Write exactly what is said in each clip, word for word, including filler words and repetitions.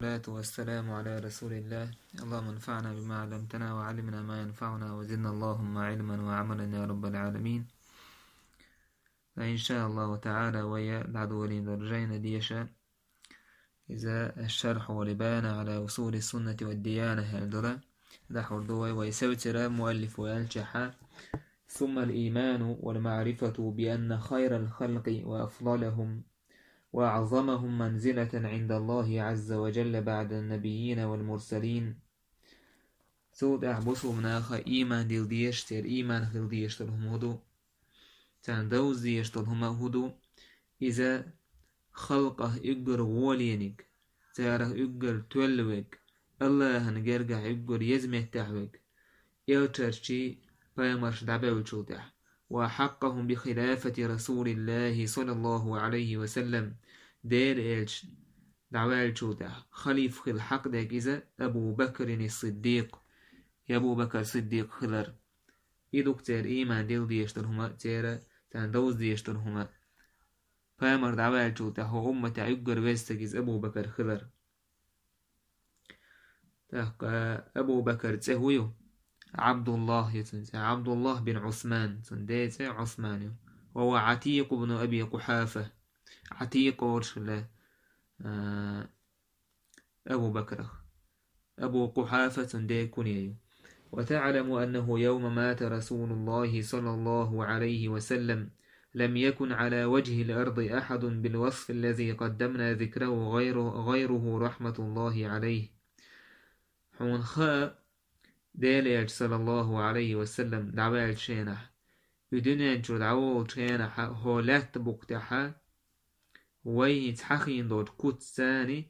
والصلاة والسلام على رسول الله. اللهم انفعنا بما علمتنا وعلمنا ما ينفعنا وزدنا اللهم علما وعملا يا رب العالمين. فإن شاء الله تعالى ويا بعد ولين درجين ديشا إذا الشرح والبيان على أصول السنة والديانة هالدرة دحور دوي ويسوتر مؤلف وينشح. ثم الإيمان والمعرفة بأن خير الخلق وأفضلهم وأعظمهم منزلة عند الله عز وجل بعد النبيين والمرسلين سود أحبسوا مناخ إيمان ديل ديشتر إيمان خل ديشتر هم هدو تان دوز ديشتر هم هدو إذا خلقه إقر غولينك تاره إقر تولوك الله نجرجع إقر يزمه تحوك يلترشي فيمرش دعبوشوتح وحقهم بخلافة رسول الله صلى الله عليه وسلم دير إلش دعوال شوتح خليف خل حق داك إذا أبو بكر الصديق يا أبو بكر الصديق خلر إدوك تير إيمان ديل ديشتر هما تير تان دوز ديشتر هما فامر دعوال شوتح هو أمة عقر ويستك إذا أبو بكر خلر أبو بكر تهويو عبد الله يتنسى عبد الله بن عثمان تنديسى عثمان وهو عتيق بن أبي قحافة عتيق ورشله آه أبو بكر أبو قحافة تندي كنيه. وتعلم أنه يوم مات رسول الله صلى الله عليه وسلم لم يكن على وجه الأرض أحد بالوصف الذي قدمنا ذكره غيره, غيره رحمة الله عليه. حون خاء ديليج صلى الله عليه وسلم دعوال شينح يدنين جو دعوال شينح هو لا تبقتها وين تحخين دوت كوت ثاني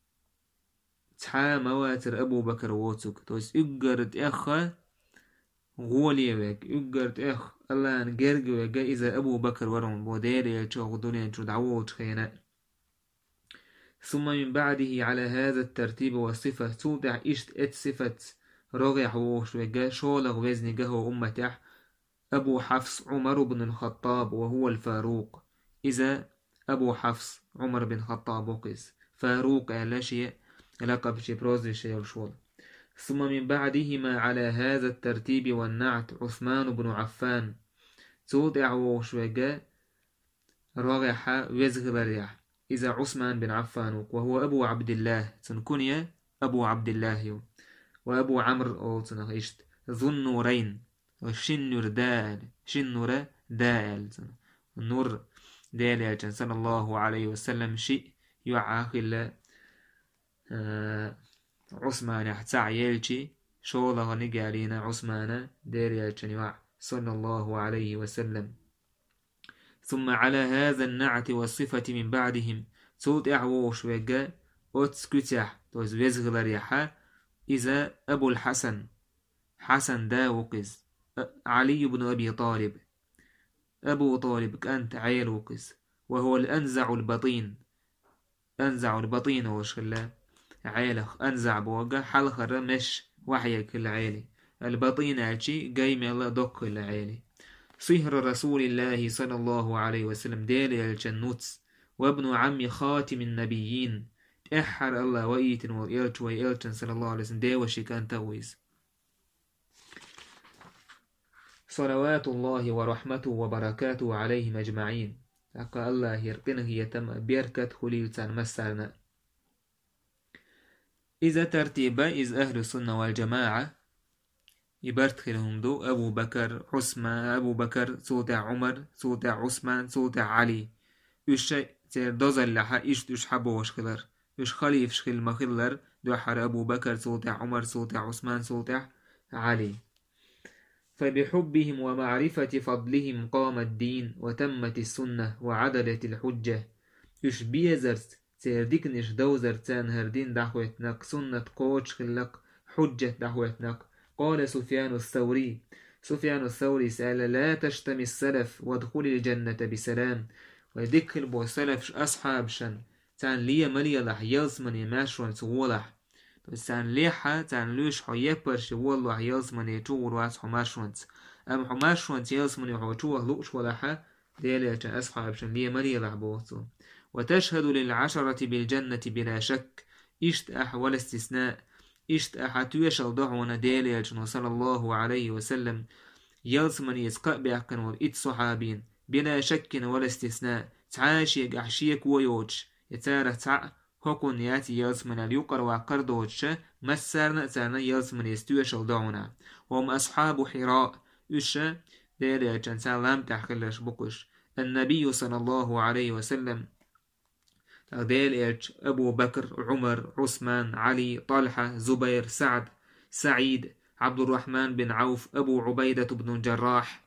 تحا مواتر أبو بكر ووتسك توس إقرد إخا غوليوك إقرد إخ الله نقرقوك إذا أبو بكر ورم وديليج جو دنين جو دعوال شينح. ثم من بعده على هذا الترتيب والصفة توضع إشت إت صفة رغح وشوجا شولغ وزن جهو أمته أبو حفص عمر بن الخطاب وهو الفاروق. إذا أبو حفص عمر بن الخطاب وقس فاروق على شيء لقب شيء بروز شيء الشول. ثم من بعدهما على هذا الترتيب والنعت عثمان بن عفان توضع وشوجا رغح وزغ بريح. إذا عثمان بن عفان وهو أبو عبد الله تنكنيا أبو عبد الله يوم. وأبو عمرو أولتنا إشت ذو النورين وشنور دال شنور دال النور دال صلى الله عليه وسلم شيء يعاقل آه عثمان يحتع يلشي شولغ نقالينا عثمان دال يوع صلى الله عليه وسلم. ثم على هذا النعت والصفة من بعدهم صوت أعوش وقا أتسكتح توز وزغل ريحا. إذا أبو الحسن حسن دا وقز علي بن أبي طالب أبو طالب كانت عيل وقز وهو الأنزع البطين أنزع البطين وشلا عيلخ أنزع بوقع حلخ الرمش وحيك العيلي البطين أشي قيم الله دق العيلي. صهر رسول الله صلى الله عليه وسلم ديلي الجنوتس وابن عم خاتم النبيين إحر الله وإيتن وإلت وإلتن صلى الله عليه وسلم ديوشي كان تويز. صلوات الله ورحمته وبركاته عليهم أجمعين. أقا الله يرقنه يتم بيركة خليلتان مسارنا. إذا ترتيب إذ أهل السنة والجماعة يبرت لهم دو أبو بكر عثمان أبو بكر صوت عمر صوت عثمان صوت علي يشي دوزل لها إيش دوش حبوش خلر يش خليف شخل مخلر دوحر أبو بكر صوت عمر صوت عثمان صوت علي. فبحبهم ومعرفة فضلهم قام الدين وتمت السنة وعدلت الحجة. يش بيزرت سيردكنش دوزر تان هردين دحوتنك سنة قوش خلق حجة دحوتنك. قال سفيان الثوري سفيان الثوري سأل لا تشتم السلف وادخل الجنة بسلام. ودخل بو سلف أصحاب شن تان ليه ملي لح يلزمن يماشون سوولح تان ليحة تان لوش حو يبرش والله يلزمن يتور واس حماشون أم حماشون يلزمن يحوشوه لوش ولحة ديالي تان أصحاب شن ليه ملي لح بوثو. وتشهد للعشرة بالجنة بلا شك إشت أح ولا استثناء إشت أح تويشل دعونا ديلي صلى الله عليه وسلم يلسمن يسقى بأحكن والإت صحابين بلا شك ولا استثناء تعاشيك أحشيك ويوتش يتارة تع هكون ياتي يلسمن اليقر وعقر دوتش مسارنا تارنا يلسمن يستويشل دعونا وهم أصحاب حراء إش ديلي جن سلام تحكلش بقش النبي صلى الله عليه وسلم ديلي أبو بكر عمر عثمان علي طلحة زبير سعد سعيد عبد الرحمن بن عوف أبو عبيدة بن الجراح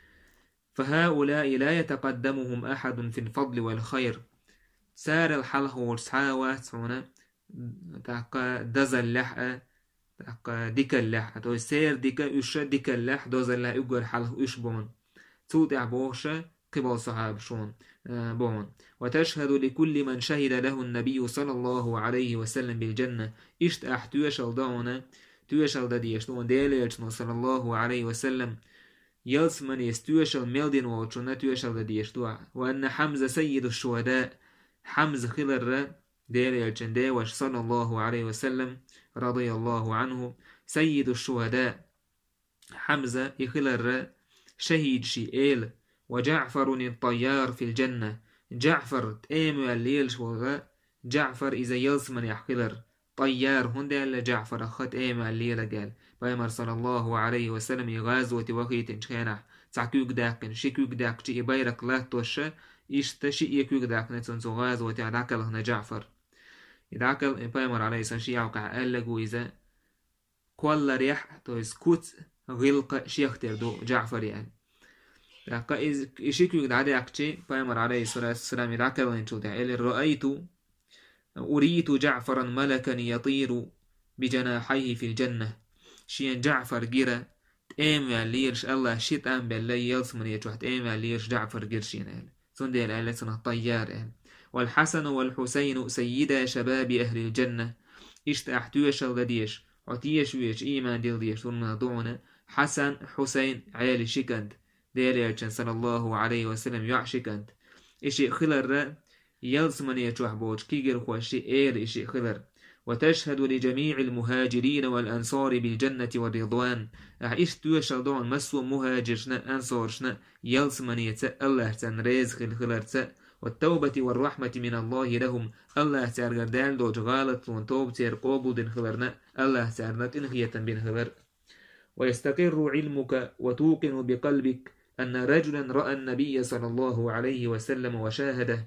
فهؤلاء لا يتقدمهم أحد في الفضل والخير سار الحلح والسحاوات هنا تاقا دزل لحقة تاقا ديك اللحقة تو سير ديك إش ديك اللح دزل لح إقر حلح إش بون توتع بوشة قبل صحاب شون بون وتشهد لكل من شهد له النبي صلى الله عليه وسلم بالجنة إشت أحتوش الضعونة تويشل داديشتون ديليشتون صلى الله عليه وسلم يلسمن يستويشل ميلدين ووشونا تويشل داديشتوا وأن حمزة سيد الشهداء حمزة خلر ديليشتون ديوش صلى الله عليه وسلم رضي الله عنه سيد الشهداء حمزة يخلر شهيد شيئيل وجعفر الطيار في الجنة جعفر تأمو الليل شوغا جعفر إذا يلسمن يحخلر طيار هندل جعفر أخت إيما الليلة قال بيمر صلى الله عليه وسلم يغازوة وخيت شخينح تعكيوك داقن شكيوك داق شي بيرك لا توشة إشتا شي يكيوك داق نتسنسو غازوة داقل هنا جعفر يداقل بيمر عليه سنشي عوقع ألقو إذا كوال ريح تويس كوت غلق شيختر دو جعفر يعني داقا إذ شكيوك داق شي بيمر عليه الصلاة والسلام يداقل ونشو تعالي رأيت أريت جعفرا ملكا يطير بجناحيه في الجنة شين جعفر جرا تأمي ليرش الله شيت أم بالله يلسمن يتوح تأمي ليرش جعفر جرشين أهل سندي الآلة سنة طيار أهل والحسن والحسين سيدا شباب أهل الجنة إشت أحتوش الغديش عطيش ويش إيمان ديل ديش ثم دعونا حسن حسين عيالي شكند ديل صلى الله عليه وسلم يعشكند إشي خلر يلسمن يتوح بوش كيجر خوشي إير إشي خلر وتشهد لجميع المهاجرين والأنصار بالجنة والرضوان أعيش توشل دون مسو مهاجرشنا أنصارشنا يلسمن يتسأ الله تنريز خل خلرتسأ والتوبة والرحمة من الله لهم الله تعالى دال دوج غالط لون توب تير قوبل دين خلرنا الله تعالى إنخية بين خلر ويستقر علمك وتوقن بقلبك أن رجلا رأى النبي صلى الله عليه وسلم وشاهده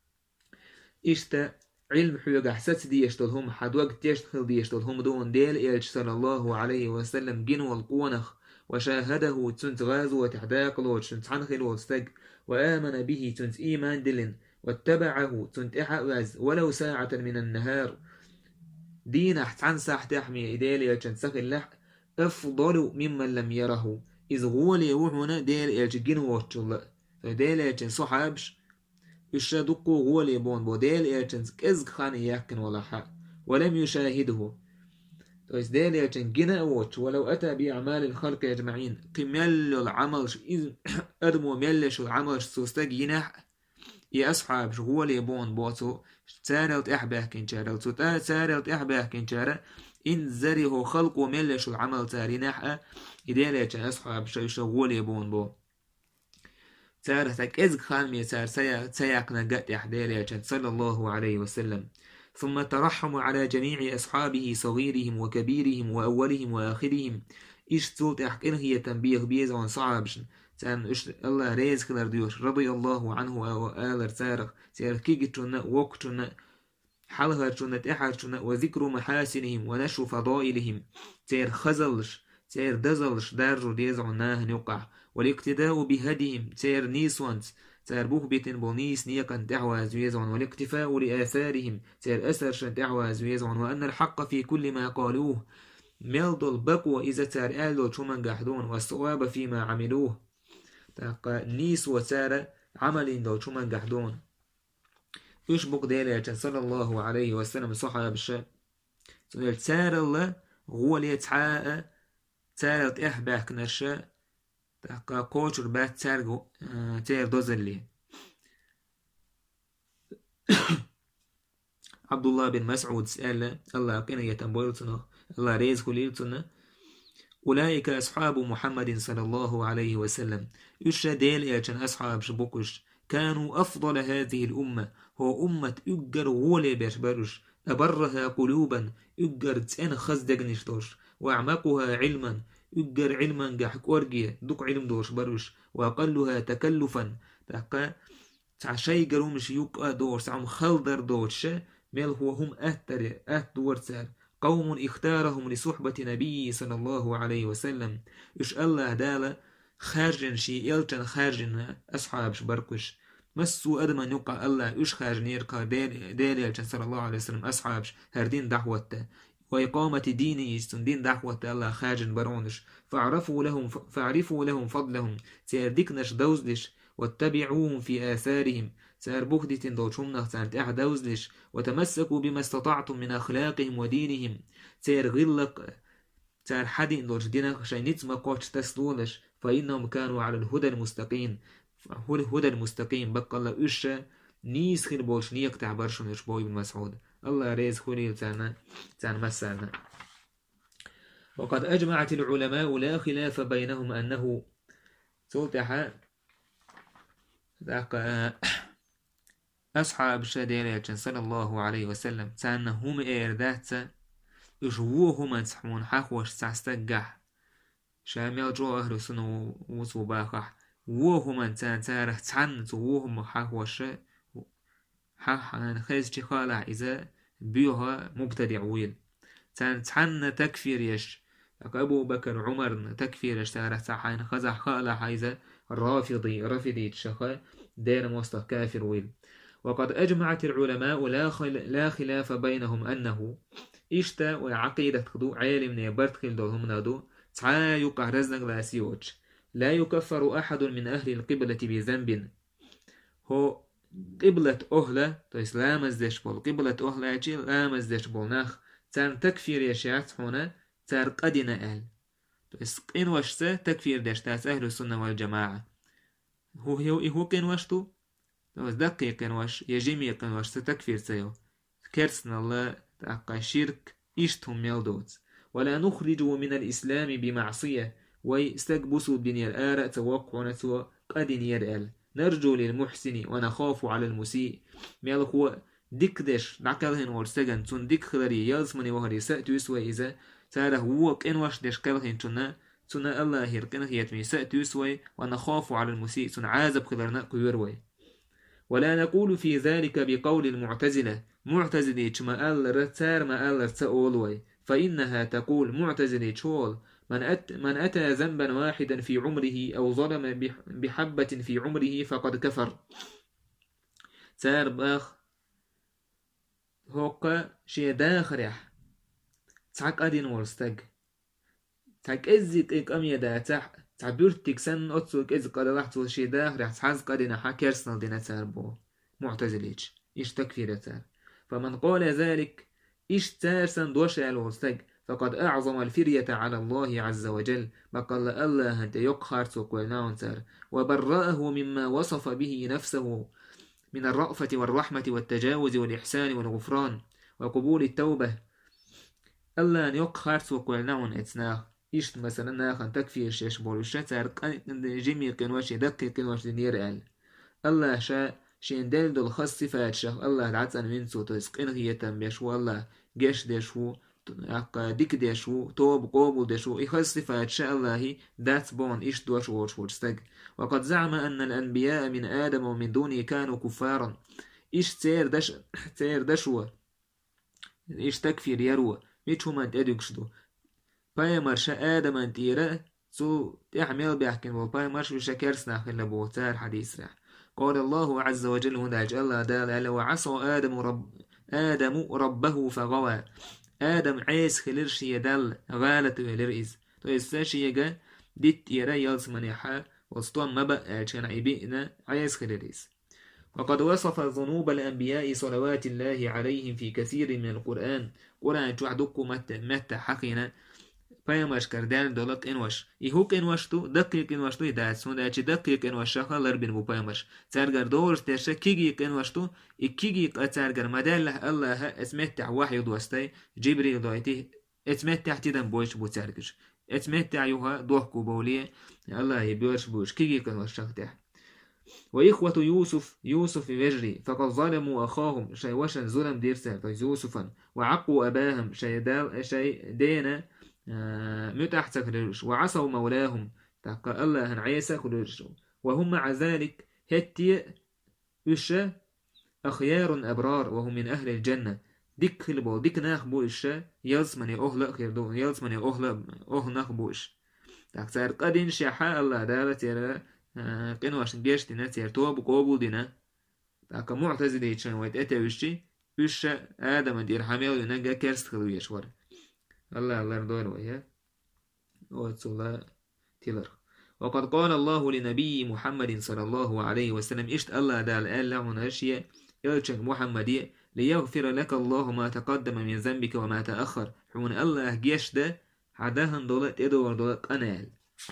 إشتا علم حيوغ حسات دي يشتلهم حد وقت يشتخل دي يشتلهم دون ديل إلش صلى الله عليه وسلم جنو القونخ وشاهده تنت غازو وتحداقل وتنت حنخل وستق وآمن به تنت إيمان دلن واتبعه تنت إحواز ولو ساعة من النهار دين احتعن ساح تحمي إدالي يلشن سخل لح أفضل ممن لم يره إذ غولي وحونا ديل إلش جنو وشل فديل يلشن صحابش يشدقوا غولي بون بوديل إيرتنز كزق خان يحكن ولا حق ولم يشاهده تويس ديل إيرتن جنا ووتش ولو أتى بأعمال الخلق أجمعين قميل العمل إذ أدمو ميلش العمل سوستاق ينح يا أصحاب غولي بون بوتو سارلت إحباه كنشارة سارلت إحباه كنشارة إن زريه خلق وميلش العمل تارينح إديل إيرتن أصحاب غولي بون بو تارتك إزق خالمي تار سياقنا قد يحدير صلى الله عليه وسلم ثم ترحم على جميع أصحابه صغيرهم وكبيرهم وأولهم وآخرهم إيش تولت أحكين هي تنبيه بيز عن صعبش تان إش الله ريز خلر ديوش رضي الله عنه وآلر تارخ تار كيجتنا وقتنا حلهرتنا تحرتنا وذكر محاسنهم ونشر فضائلهم تار خزلش تار دزلش دارجو ديز عناه نقع والاقتداء بهديهم تير نيسوانت تير بوهبتن بونيس نيقن تعواز ويزعن والاقتفاء لآثارهم تير أسرشن تعواز ويزعن وأن الحق في كل ما قالوه ملدل بقوة إذا تير آلو شمن قحدون والصواب فيما عملوه تاقى نيس وتير عمل دو شمن قحدون يشبق ديلة صلى الله عليه وسلم صحابة الشاب تير الله هو اللي يتحاء تير تحبه كنرشا تاقا كوشر بات تارغو تير دوزلي عبد الله بن مسعود سأل الله قنا يتنبولتنا الله ريز خليلتنا أولئك أصحاب محمد صلى الله عليه وسلم يشديل يجن أصحاب شبوكش كانوا أفضل هذه الأمة هو أمة أجر غولي بربرش أبرها قلوبا أجر تسأن خزدقنشتوش وأعمقها علما أجر علما قحك أرجية دق علم دوش برش وأقلها تكلفا تحقا تعشي قرومش يقع دور سعم خلدر دوش ميل هو هم أهتر أهدور سال قوم اختارهم لصحبة نبي صلى الله عليه وسلم إش الله دالا خارجن شي إلتن خارجن أصحاب شبركش مسو أدمن يقع الله إش خارجن يركا ديل إلتن صلى الله عليه وسلم أصحاب هردين دعوته وإقامة ديني يستندين دعوة الله خارجن برونش فاعرفوا لهم فاعرفوا لهم فضلهم سيردكنش دوزلش واتبعوهم في آثارهم سار بخدة دوشمنا سانت أحدوزلش وتمسكوا بما استطعتم من أخلاقهم ودينهم سار غلق سار حدين دوش دينك شاينيت ما قوش تسلولش فإنهم كانوا على الهدى المستقيم الهدى المستقيم بقى الله إشا نيس خير بولش نيك تعبرشون إشبوي بن مسعود الله ريز خليل تانا تان مسانا. وقد أجمعت العلماء لا خلاف بينهم أنه سلطح أصحاب الشديرة صلى الله عليه وسلم تان هم إيردات إشووهم تحمون حقوش تستقح شامل جو أهل سنو وصباخح وهم تان تارح تان وهم حقوش حقا خيز تخالع إذا بيها مبتدع ويل تان تحن تكفير يش أبو بكر عمر تكفير يش تارح تحين خزح خالع إذا الرافضي رفضي تشخى دير موسط كافر ويل. وقد أجمعت العلماء لا, خل... لا خلاف بينهم أنه إشتا وعقيدة خدو عالم نيبرت خل دولهم نادو تعا يقع رزنق لاسيوش لا يكفر أحد من أهل القبلة بذنب هو قبلة أهلة تويس لا مزدش بول قبلة أهلة يجي لا مزدش بول ناخ تان تكفير يشيعت هنا تار قدنا أهل تويس قين وشتا تكفير دشتاس أهل السنة والجماعة هو هو هو قين وشتو تويس دقي قين وش يجيمي قين وش تكفير سيو كرسنا الله تأقى شرك إشتهم يلدوت ولا نخرج من الإسلام بمعصية ويستقبسوا بني الآراء توقعنا سوى قدن يرأل نرجو للمحسن ونخاف على المسيء ميال هو ديكدش نعكلهن ورسجن تون ديك خلري يلزمني وهري سأتو يسوى إذا ساره ووك إن واش دش كلهن تنا تنا الله هيرقن هيتمي سأتو يسوى ونخاف على المسيء تن عازب خلرنا قيروي. ولا نقول في ذلك بقول المعتزلة معتزلة ما أل رتار ما أل رتأولوي فإنها تقول معتزلة شول من, أت من أتى ذنبا واحدا في عمره أو ظلم بحبة في عمره فقد كفر. سار باخ هوكا شي داخرح تعك أدين ورستق تعك إزيك إك أم يدا تح تعبيرتك سن أتسوك إزيك قد لحظة شي داخرح تحزق أدين حاكرسنال دينا سار بو معتزليش إيش تكفير تار. فمن قال ذلك إيش تار سن دوشي الورستق فقد أعظم الفرية على الله عز وجل بقال الله أنت يقهر سوكوالناونتر وبرأه مما وصف به نفسه من الرأفة والرحمة والتجاوز والإحسان والغفران وقبول التوبة. الله أن يقهر سوكوالناون اتناه إيش مثلا ناخن تكفي الشيش بولوشتر جميع قنواش دقي قنواش دنير آل الله شاء شين دلدو الخاص صفات شخ الله العطان من سوتو اسقين غيتم بيشو الله جيش ديشو ديك ديشو توب قوبل ديشو إخص صفات شاء الله دات بون إيش دوش وش ورستق. وقد زعم أن الأنبياء من آدم ومن دونه كانوا كفارا إيش تير دش تير دشوا إيش تكفير يروى ميتشو من تدقشدو باي مرشا آدم أنتيرا سو تعمل بيحكي وباي مرش وشكرسنا خلا بوتار حديث رح. قال الله عز وجل هنا الله دال وعصى آدم رب آدم ربه فغوى آدم عيس خلرش يدل غالت ولرئيز تو يستاشي يجا ديت يرا يلس منيحا وسطوان مبا عشان عبئنا عيس خلرئيز. وقد وصف ذنوب الأنبياء صلوات الله عليهم في كثير من القرآن قرآن تعدكم متى متى حقنا پیامش کردن دولت انوش ایهوک انوش تو دقیق انوش تو داد سون داچ دقیق انوش خالر بین بو پیامش ترگر دورش تش کیگی انوش تو اکیگی ترگر مدل الله اسمت وحی دوستی جبريل دويتي اسمت تحت دم بوش بو ترگش اسمت تعيوها دوحكو بوليه الله يبيرش بوش كيجي كانوش تحت وإخوة يوسف يوسف يجري فقد ظلموا أخاهم شيء وشن ظلم ديرسا يوسفا وعقوا أباهم شيء دال شيء دينا آه متحت خرج وعصوا مولاهم تقى الله هن عيسى خرج وهم مع ذلك هتي إشا أخيار أبرار وهم من أهل الجنة ديك خلبو ديك ناخبو إشا يلزمني أهلا خيردو يلزمني أهلا أه ناخبوش تقى قدين شحا الله دالت يرى قنواشن جيش دينا تيرتوا بقوبول دينا تاكا معتزلي يتشان ويت اتوشي وش آدم دير حميل ينجا كرس خلو يشور الله الله دور ويا واتسولا تيلر وقد قال الله لنبي محمد صلى الله عليه وسلم اشت الله دال آل لعن أشياء يلشن محمدية ليغفر لك الله ما تقدم من ذنبك وما تأخر حون الله جيش ده عداهن دولت ادور دولت أنال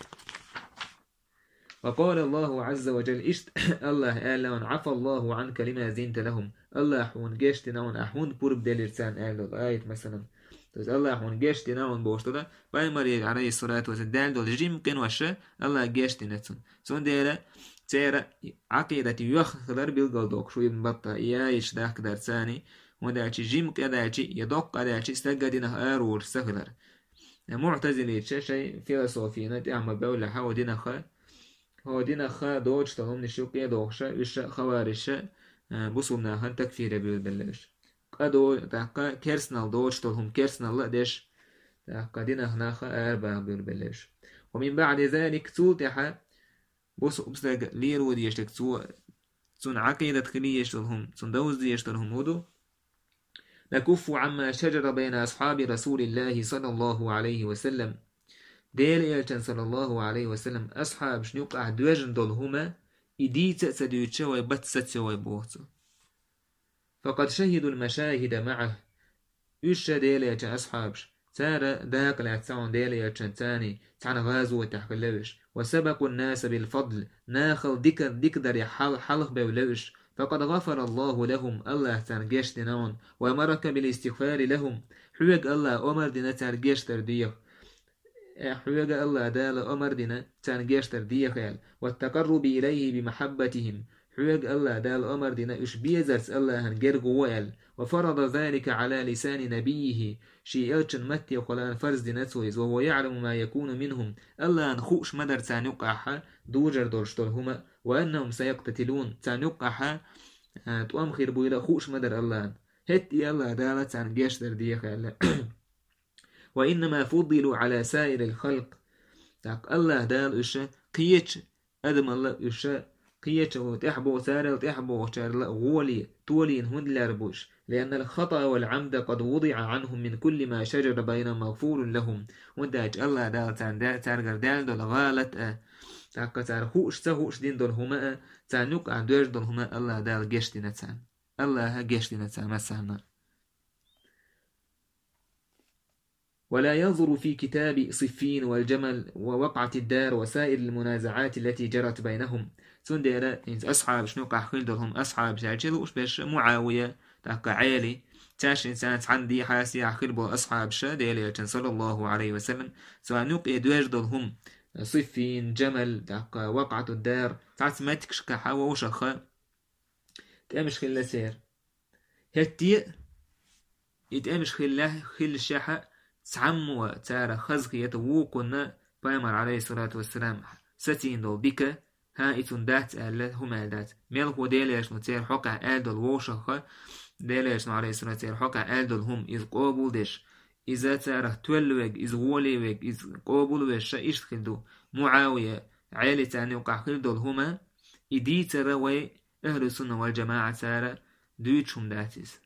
وقال الله عز وجل اشت الله قال لون عفى الله عنك لما زنت لهم الله حون جشت نون احون بورب دلرسان قال آية مثلا تز الله حون جشت نون بوشتلا بايمر عليه الصلاة والسلام دول جيم كن وشة الله جشت نتون سون ديرا تيرا عقيدة يخضر بالقلدوك شو ابن بطة يايش داك درساني وداعي جيم كداعي يدق داعي استقدنا ارور سخلر معتزلي شيء فيلسوفينا تعمل بولا حاو دينا خا هو دينا خا دوج تهم نشوقيا دوغشا وش خوارشا بوصلنا هن تكفير بالبلش قدو تاقا كيرسنال دوج تهم كيرسنال لا ديش تاقا دينا هنا خا أربع بالبلش ومن بعد ذلك تولتح بوص أبسلق ليرو ديشتك تو تون عقيدة خلي يشتلهم تون دوز ديشتلهم هدو نكف عما شجر بين أصحاب رسول الله صلى الله عليه وسلم ديل إلتن صلى الله عليه وسلم أصحاب شنوق أعدوجن دولهما إديت سديوتشا ويبتست ويبوهت فقد شهدوا المشاهد معه إيشا ديل إلتن أصحابش تارا داق الأتسعون ديل إلتن تاني تعن غازو وتحقلوش وسبقوا الناس بالفضل ناخل ديكر ديكدر حل حلق بولوش فقد غفر الله لهم الله تنجيش دينون ومرك بالاستغفار لهم حوق الله أمر دينا تنجيش ترديخ حوق الله دال أمر دينا تنجيش ترديخ والتقرب إليه بمحبتهم حوق الله دال أمر دينا إش بيزرس الله هنجر قوال وفرض ذلك على لسان نبيه شيء ألشن متي وقلان فرز دينا تويز وهو يعلم ما يكون منهم الله نخوش مدر تانيقعها دوجر دورشترهما وأنهم سيقتتلون تانيقعها تقام خير بويلا خوش مدر الله هتي الله دالت تنجيش ترديخ وإنما فضلوا على سائر الخلق تاق الله دال إشا قيتش أدم الله إشا قيتش وتحبو سارل تحبو شارل غولي تولين هند لاربوش لأن الخطأ والعمد قد وضع عنهم من كل ما شجر بين مغفور لهم وداج الله دال تان تارغر دال دول غالت تاق تار خوش تهوش دين دول هما تانوك عن دوش دول هما الله دال جشتنا تان الله جشتنا تان مسانا ولا ينظر في كتاب صفين والجمل ووقعة الدار وسائر المنازعات التي جرت بينهم سنديرا أصحاب شنو قاحقين دلهم أصحاب شاجل وش بش معاوية تاقا عالي تاش إنسان عندي حاسي أخلبو أصحاب شا ديلي صلى الله عليه وسلم سواء نوقي دواج دلهم صفين جمل تاقا وقعة الدار تعس ما تكشكا حوا وشخا تأمش خلا سير هتي يتأمش خلا خل الشاحة تعموا تارا خزق يتوقنا بايمر عليه الصلاة والسلام ستين دول بك هايتون دات ألا هما دات ملكو ديليش نتير حقا آدل ووشخ ديليش عليه الصلاة والسلام حقا آدل هم إذ قابل ديش إذا تارا تولوك إذ غوليوك إذ قابل ويش إيش خلدو معاوية عالي تاني وقع خلدو هما إدي تروي أهل السنة والجماعة تارا دويتشم داتيس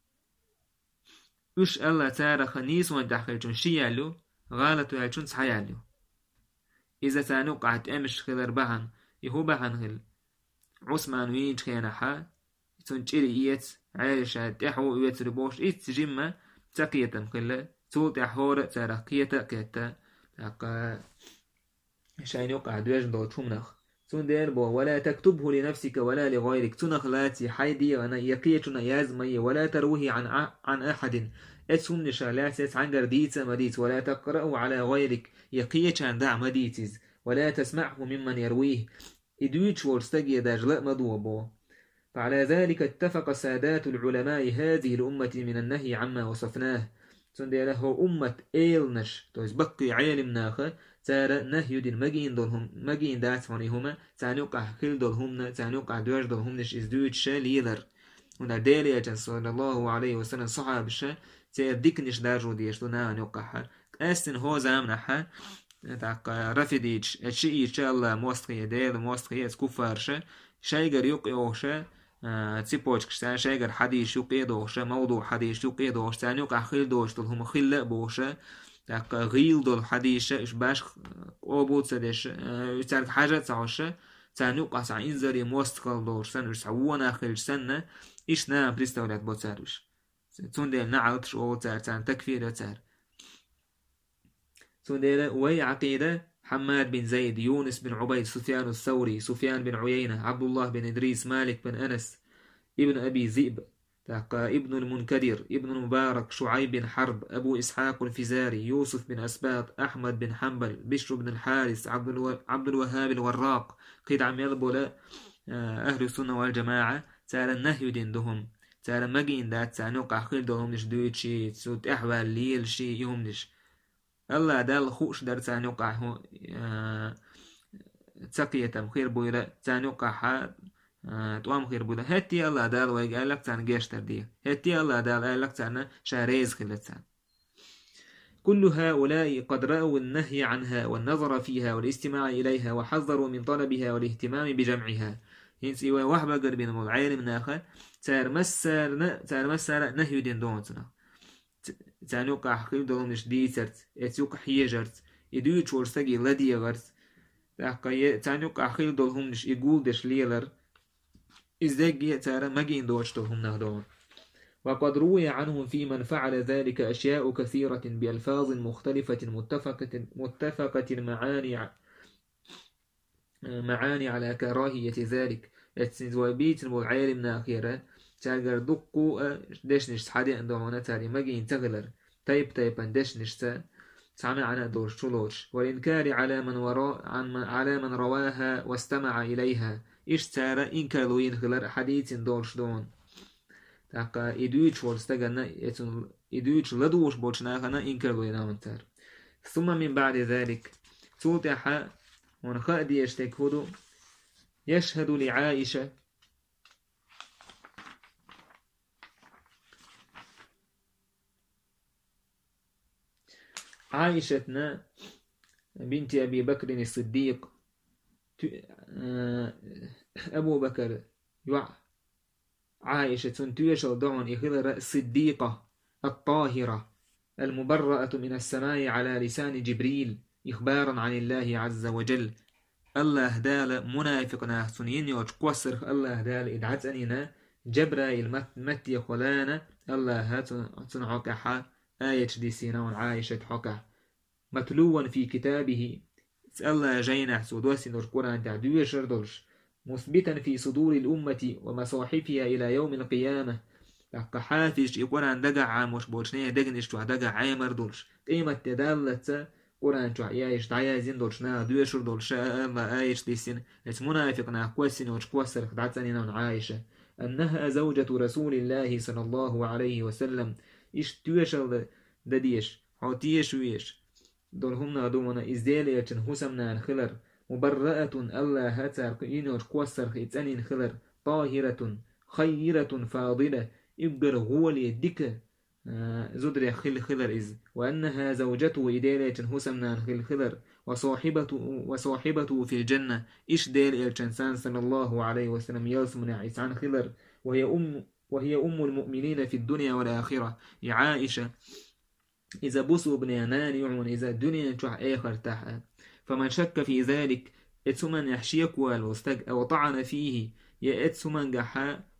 وش الله تارا خنيس وان تحقيقون شي يعلو غالت ويعلشون صحي يعلو إذا تانو قعد أمش خلر بحن يهو بحن خل عثمان وين خيانحا تنجيري إيت عايشة تحو إيت ربوش إيت جمة تقية خلا تولت حور ترقية كتا تاق شاين يقع دوج دو تمنخ تون دير بو ولا تكتبه لنفسك ولا لغيرك تنخ لاتي حيدي وانا يقيتنا يازمي ولا تروه عن عن أحد اتسون نشالات عن قرديت مديت ولا تقرأه على غيرك يقيت عن دع مديتز ولا تسمعه ممن يرويه إدويتش ورستجي داجلاء مضوبو. فعلى ذلك اتفق سادات العلماء هذه الأمة من النهي عما وصفناه تندي له أمة إيلنش توز بقي عالم ناخ تارى نهي دين مجين دولهم مجين دات هما تانوقع كل دولهم تانوقع دوج دولهم نش إزدويتش ليدر هنا دالية صلى الله عليه وسلم صحاب الشا تيديك نش دارجو ديش دونا نوقعها أستن هو زامنها تاق رفديش الشيء إن شاء الله موسخي ديل موسخي كفارش شايقر يقيوش تسيبوش كشتان شايقر حديش يقيدوش موضوع حديش يقيدوش تان يقع خيل دوش دولهم خيل بوش تاق غيل دول حديش إش باش أوبوت سدش تان حاجة تعوش تان يقع سع إنزري موسخل دوش سن سعوانا خيل سنة إيش نام بريستولات بوتساروش تندل نعلتش أو تار تان تكفير تار تندل وي عقيدة حماد بن زيد يونس بن عبيد سفيان الثوري سفيان بن عيينة عبد الله بن إدريس مالك بن أنس ابن أبي ذئب ابن المنكدر ابن المبارك شعيب بن حرب أبو إسحاق الفزاري يوسف بن أسباط أحمد بن حنبل بشر بن الحارث عبد, الو... عبد الوهاب الوراق قيد عم يلبولا أهل السنة والجماعة تالا النهي ديندهم تالا مجين دات تانوقع خير دولهم نش دويت شي تسوت أحوال ليل شي يوم نش الله دال خوش در تانوقع هو تسقية تمخير بويلا تانوقع حاد توام خير بويلا هتي الله دال ويقال لك تان جيش ترديه هتي الله دال قال لك تان شاريز خلتان كل هؤلاء قد رأوا النهي عنها والنظر فيها والاستماع إليها وحذروا من طلبها والاهتمام بجمعها ينسي وحبا قربين العالم ناخر تار مسار تار مسار نهي دين دونتنا تانوقع خير دولهم نش ديسرت اتوقع حيجرت يدوي تشورساقي لديغرت تانوقع خير دولهم نش يقول دش ليلر إزداقية تارا مجين دوش دولهم نهدون وقد روي عنهم في من فعل ذلك أشياء كثيرة بألفاظ مختلفة متفقة, متفقة المعاني معاني على كراهية ذلك اتنزوابيت العالم ناخيرا تاجر دقو دشنش حدي عندهم تاري مجين تغلر تايب تايب دشنش تا سمع عنا دور شلوش والإنكار على من وراء عن من على من رواها واستمع إليها إيش تارا إنكارو ينخلر حديث دورش دون تاقا إدويتش ورستغنا إدويتش لدوش بوشناغنا إنكارو ينام تار ثم من بعد ذلك توتح ونخادي يشتكهدو يشهد لعائشة عائشتنا بنت أبي بكر الصديق أبو بكر عائشة تيشل دعون إخذر الصديقة الطاهرة المبرأة من السماء على لسان جبريل إخبارا عن الله عز وجل الله دال منافقنا سنين يوج قوسر الله دال إدعتننا جبرائيل متي خلانا الله تنعك حا آية دي سينا عائشة حكا متلوا في كتابه الله جينا سودوسي نور قرآن تعدوية شردلش مثبتا في صدور الأمة ومصاحفها إلى يوم القيامة لقى حافش يقرآن دقع عاموش بوشنية دقنش توع دقع عامر دولش قيمة تدالة قرآن توع يايش دعيازين دولشنا دوية شردلش الله آيش دي سين منافقنا قوسين وش قوسر خدعتني نون عائشة أنها زوجة رسول الله صلى الله عليه وسلم إيش تويشل دديش عطيش ويش دول هم نادونا إزدالية حسمنا الخلر مبرأة الله هتار إنوش قوسر خيتانين خلر طاهرة خيرة فاضلة إبقر غولي ديك زدر خل خلر إز وأنها زوجته إدالية حسمنا الخل خلر وصاحبته, وصاحبته في الجنة إيش دالية شنسان صلى الله عليه وسلم يلسمنا عيسان خلر وهي أم وهي أم المؤمنين في الدنيا والآخرة يا عائشة إذا بصوا بنيانان يعون إذا الدنيا تشع آخر تحت فمن شك في ذلك اتسمن يحشيك والوستق أو طعن فيه يا اتسمن جحا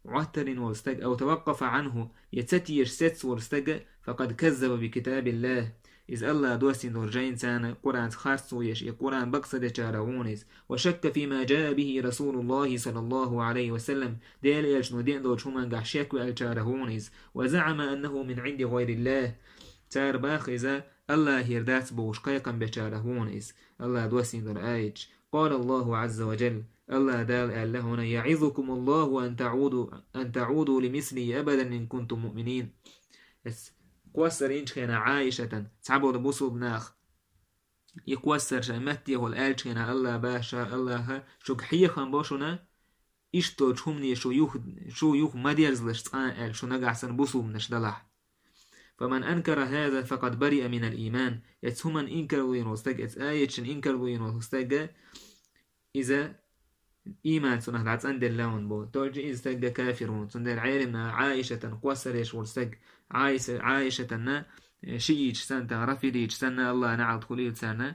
عتر ورستج أو توقف عنه يتسيش ست ورستج فقد كذب بكتاب الله إذ الله دوسين درجين سنة قرآن خاص ويش قرآن بقصد شارعونيز وشك فيما جاء به رسول الله صلى الله عليه وسلم ديل يجنو دين دور شومان قحشيك والشارعونيز وزعم أنه من عند غير الله تار باخذا الله يردات بوش قيقا بشارعونيز الله دوسين در آيج قال الله عز وجل الله دال قال له هنا يعظكم الله أن تعودوا أن تعودوا لمثلي أبدا إن كنتم مؤمنين قوسر إنش كان عايشة تعبوا بوصو بناخ يقوسر شمتي هو الآلش كان الله باشا الله شوك حيخان باشونا إشتو تشومني شو يوخ شو يوخ مديرزلش تقال شو نقعسن بوصو بنش دلح فمن أنكر هذا فقد برئ من الإيمان يتسومن إنكر وينوستك يتآيتشن إنكر وينوستك إذا إيمان سنة دعت عند اللون بو تولجي إذا كافرون سندر عالمنا عائشة قوسرش ورستك عائشة عائشة شيء سنة رفيديش سنة الله نعلت خليل سنة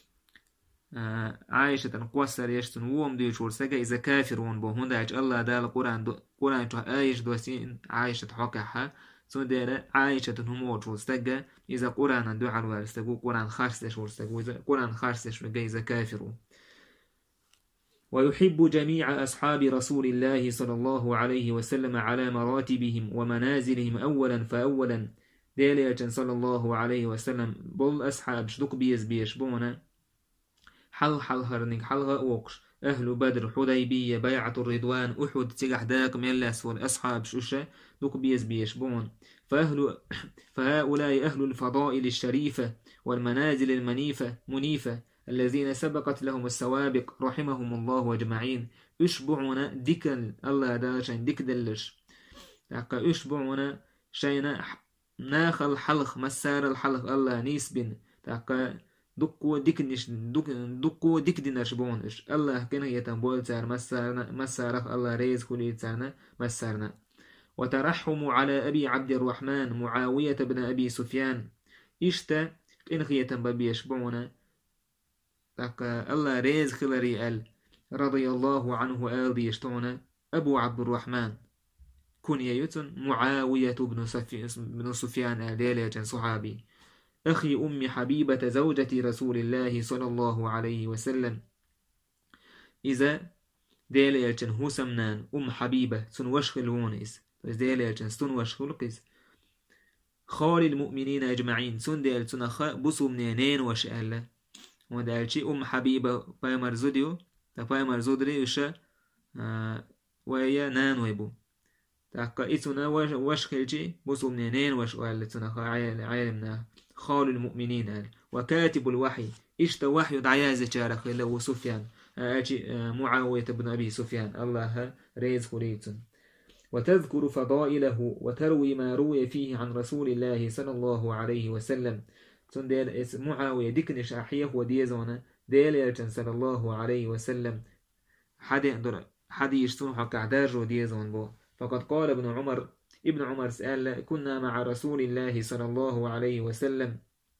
عائشة قوسرش سنوهم ديش ورستك إذا كافرون بو هنداج الله دال قرآن قرآن تح آيش دوسين عائشة حقها سندر عائشة هموت ورستك إذا قرآن دعال ورستك قرآن خارسش ورستك إذا قرآن خارسش إذا كافرون ويحب جميع أصحاب رسول الله صلى الله عليه وسلم على مراتبهم ومنازلهم أولا فأولا ديليا صلى الله عليه وسلم بل أصحاب شدق بيز بيش بونا حل حل هرنك حل غوقش أهل بدر حديبية بيعة الرضوان أحد تقح داق ملس والأصحاب شوشة دق بيز بيش بون فأهل فهؤلاء أهل الفضائل الشريفة والمنازل المنيفة منيفة الذين سبقت لهم السوابق رحمهم الله أجمعين اشبعنا ديكل الله داشين ديك دلش تاقا اشبعنا شينا ناخ الحلق مسار الحلق الله نيسبن تاقا دقو ديك نش دقو ديك دي نشبون اش الله كنا يتنبول سار مسارنا مسارخ الله ريز كل سارنا مسارنا وترحم على أبي عبد الرحمن معاوية بن أبي سفيان اشتا إنخ يتنبب يشبعنا الله ريز خلري ال رضي الله عنه آل يشتعنا أبو عبد الرحمن كن يتن معاوية بن, بن سفيان آل صحابي أخي أم حبيبة زوجة رسول الله صلى الله عليه وسلم إذا ديليجن هو سمنان أم حبيبة سنوشخل ونس ديليجن سنوشخل قس خال المؤمنين أجمعين سن ديل سنخ بصو منين وشأله ودالشي أم حبيبة بايمر زوديو تا بايمر زودري وشا آه ويا نان ويبو تاقا إتنا وشخلجي بصو منين وشأله تنخ عالمنا خال المؤمنين آل. وكاتب الوحي إشتا وحي دعيازة شارخ له سفيان آجي آه معاوية بن أبي سفيان الله ريز خريتن وتذكر فضائله وتروي ما روي فيه عن رسول الله صلى الله عليه وسلم تندل اس معاوية ديكنش أحيه وديزونا ديل صلى الله عليه وسلم حد حديش سنحة كعداج وديزون بو فقد قال ابن عمر ابن عمر سأل كنا مع رسول الله صلى الله عليه وسلم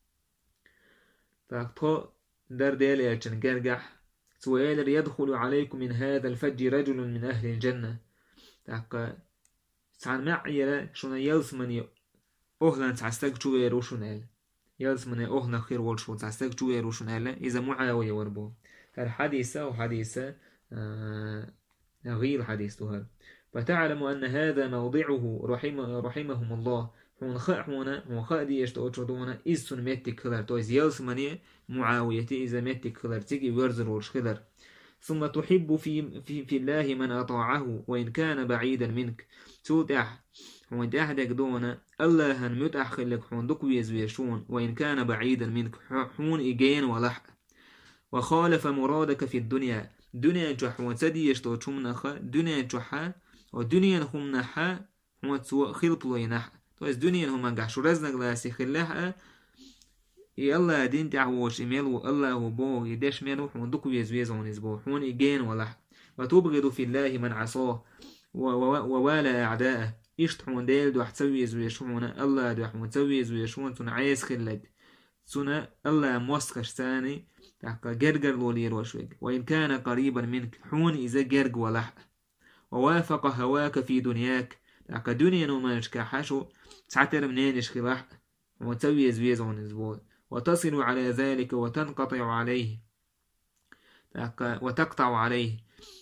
فقط در ديل يرجن قرقح سؤال يدخل عليكم من هذا الفج رجل من أهل الجنة تاقا سعن معي شنا يلسمني أهلا تعستك جويرو شنال يلسمني أهلا خير والشو تعستك جويرو شنال إذا معاوية وربو الحديثة وحديثة آه غير حديث تهر فتعلم أن هذا موضعه رحمه رحمهم الله هون خاحونا هون خادي يشتوتشدونا إذن ميتك خلر تويز يلسمني معاوية إذا ميتك خلر تيجي ويرزر ورش خلر ثم تحب في, في, في الله من أطاعه وإن كان بعيدا منك توتح وإن تحدك دون الله متأح خلك حون دقويز ويشون وإن كان بعيدا منك حون إجين ولح وخالف مرادك في الدنيا دنيا جح وتدي يشتوتشمنا خ دنيا جحا ودنيا هم نحا وتسوء خلط لينح تويز دنيا هم نجح شو رزنك لاسي خلها يلا دين تعوش إميلو الله وبو يدش ميلو حون دكو يزويزون يزبو حون إجين ولح وتبغض في الله من عصاه ووالى أعداءه إشت حون ديل دو حتسوي يزويشون الله دو حون تسوي يزويشون تون عايز خلد تون الله موسكش ثاني تحقى جرجر لولير وشوك وإن كان قريبا منك حون إذا جرج ولح ووافق هواك في دنياك تاك دنيا نومانش كحشو تعتر منينش خلاح وتسوي زويزون الزبور وتصل على ذلك وتنقطع عليه وتقطع عليه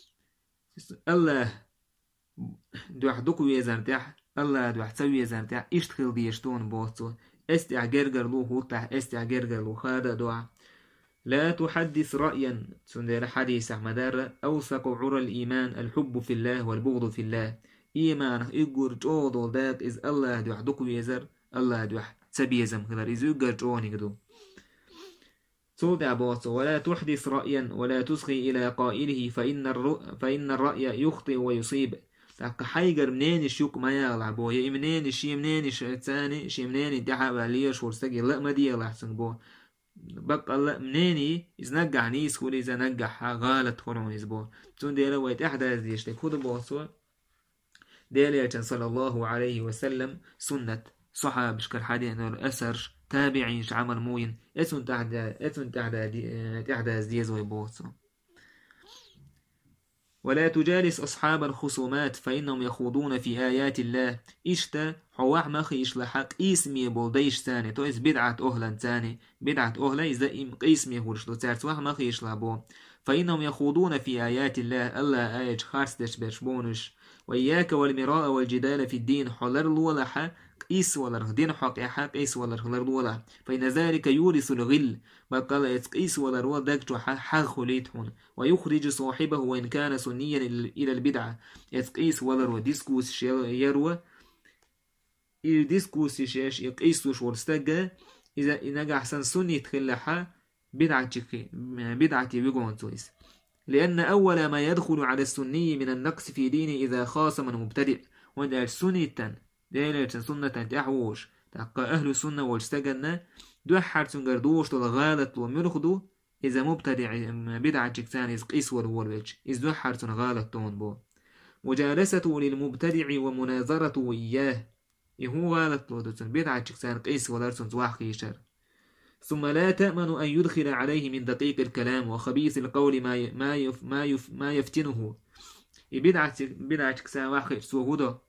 الله دوح دكو يزرتح الله دوح تسوي يزرتح اشتخل ديشتون بوصو استع جرجر لو هوتح استع جرجر لو خادا دوح لا تحدث رأيا سندر حديث مدار أوثق عرى الإيمان الحب في الله والبغض في الله إيمان إجر جودو داك إز الله دوح دكو يزر الله دوح تسبي يزم خلال إز إجر جوني كدو صودع بوصو ولا تحدث رأيا ولا تصغي إلى قائله فإن, الرؤ فإن الرأي يخطئ ويصيب تاك حيجر منين شوك ما يغلع بو يا منين شي منين ثاني شي منين دحا باليش ورسجي لا ما دي يغلع سنبو بقى لا منيني إذا نجح نيس كل إذا نجح غلط خلون يسبو تون ديلا ويت أحد ديش تكود بوصو ديلا صلى الله عليه وسلم سنة صحاب شكر حدي أنه أسر تابعين عمل موين اسم تحت اسم تحت تحت ديز ويبوصو ولا تجالس أصحاب الخصومات فإنهم يخوضون في آيات الله إشتا حواح مخي إشلحق إسمي بولديش ثاني تو إس بدعة أهلا ثاني بدعة أهلا إذا إسمي هورشلو تارت واح مخي إشلحبو فإنهم يخوضون في آيات الله ألا آيج خارستش برشبونش وإياك والمراء والجدال في الدين حلر لولحا إيس ولر دين حق حق إيس ولر حلر لولا فإن ذلك يورث الغل بقال إيس ولر ودكتو حق خليتهن ويخرج صاحبه وإن كان سنيا إلى البدعة إيس ولر وديسكوس يروى الديسكوس شاش يقيسوش ورستجا إذا نجح سن سني تخلحها بدعة بدعة بيقون تويس لأن أول ما يدخل على السني من النقص في دينه إذا خاصم مبتدئ وإن السني تن ديلة سنة تحوش تقى أهل السنة واجتجنا دو حرسن قردوش تلغالط ومرخدو إذا مبتدع بدعة جكتان إذ قيس والولوج إذ دو حرسن غالط تون بو مجالسته للمبتدع ومناظرته إياه إهو غالط لودتن بدعة جكتان قيس ولرسن زواحقي شر ثم لا تأمن أن يدخل عليه من دقيق الكلام وخبيث القول ما ما يف ما يف ما يفتنه بدعة بدعة جكتان واحد سوهده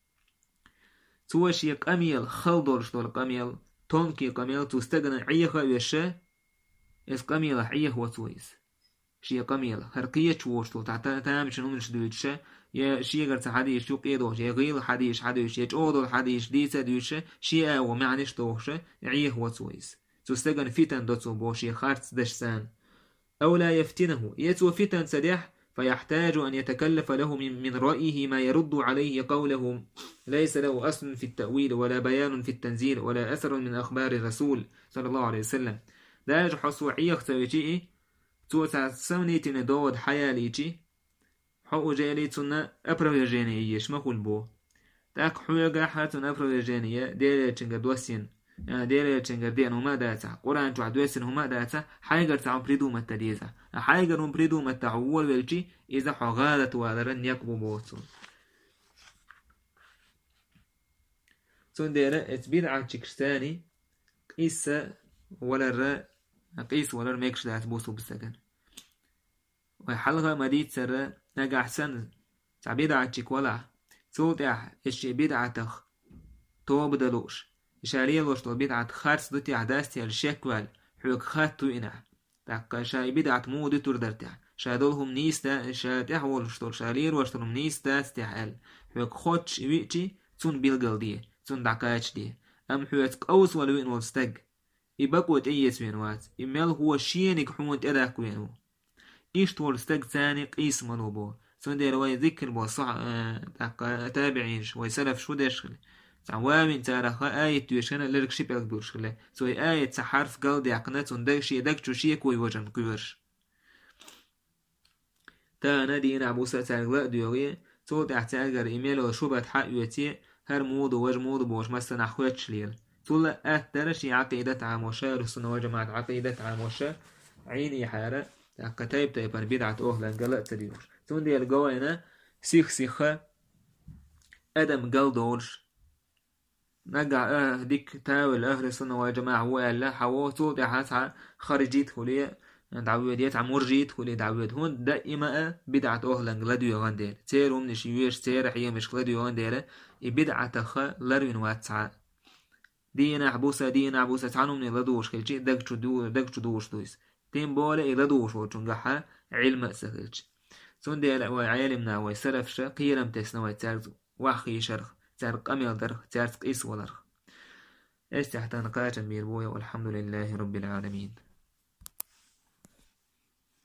توشي قميل خلدور شتول قميل تونكي قميل تستغنى عيه ويشا إس قميل عيه وتويس شي قميل هرقية شوشتو تعتا تامش نمش دويتشا يا شي غير حديش شو قيدوش يا غير حديش حديش يا جودو حديش ديسا دويتشا شي او معنيش توشا عيه وتويس تستغنى فتن دوتو بوشي خارتس دشسان أو لا يفتنه يتو فتن سديح فيحتاج أن يتكلف له من, من رأيه ما يرد عليه قوله ليس له أصل في التأويل ولا بيان في التنزيل ولا أثر من أخبار الرسول صلى الله عليه وسلم داج حصوعية اختويتي توسع سمنيت ندود حياليتي حقو جاليتنا أبروجينية شمخول بو تاك حوغا حاتن أبروجينية ديلة تنجا دوسين ديلة تنجا دين هما داتا قرآن تعدوسين هما داتا حايقر تعم بريدو متى ديزا حايقر بريدو متى عوال والجي إذا حغالت وادرن يقبو بوصول تون ديلة اتبدع تشكشتاني قيسة ولا الرا قيس ولا الميكش دات بوصو بالسكن وحلغة مديد سر نجا حسن تعبدع تشك ولا توتع إشي بدعتخ تو بدلوش شاريه لوشتو بدعة خارس دوتي عداستي الشكوال حوك خاتو إنا تاقا شاي بدعة مودي تردرتع شادولهم نيستا شاتح ولوشتو شالير وشتولهم نيستا استحال حوك خوتش ويتي تون بيلغل دي تون دعكاش دي أم حوك أوس ولوين والستق إباقوت أيس وينوات إمال هو شينك حوت أداك وينو إيشت والستق ثاني قيس منوبو تون دي رواي ذكر بوصع تاقا تابعينش ويسلف شو داشغل تعوامين تارخا آية تيوشنا لرك شبه أكبرشغلة سوي آية حرف قلدي عقنات وندقشي دقشو شي كوي وجن كبرش تانا دينا عبوسة تارغلاء ديوغي تو تحتاجر إيميل وشوبة حق يوتي هر مود ووج مود بوش مثلا أخوات شليل تولا أهترشي عقيدة عاموشا رسنا وجماعة عقيدة عاموشا عيني حارة كتايب تايبان بدعة أهلا قلق تديوش تون دي القوينة سيخ سيخة أدم قلدورش نجع اه ديك تاول أهل السنة والجماعة هو الله حواتو دي حاسع خارجيت هولية دعويد يتعم مرجيت كل دعويد هون دائما بدعة أهلن غلدو يغان دير تيرهم نشيوش تير حيامش غلدو يغان دير بدعة خ لرين واتسع دينا عبوسة دينا عبوسة تعانو من لدوش خلشي دقشو دو دقشو دوش دويس تين بولا لدوش وچونغحا علم سخلش سون ديلا وعالمنا وسلفش قيرم تسنوي تارز وحي شرخ تار قميل درخ تارز قيس ولرخ استحتان قاتم بيربويا والحمد لله رب العالمين.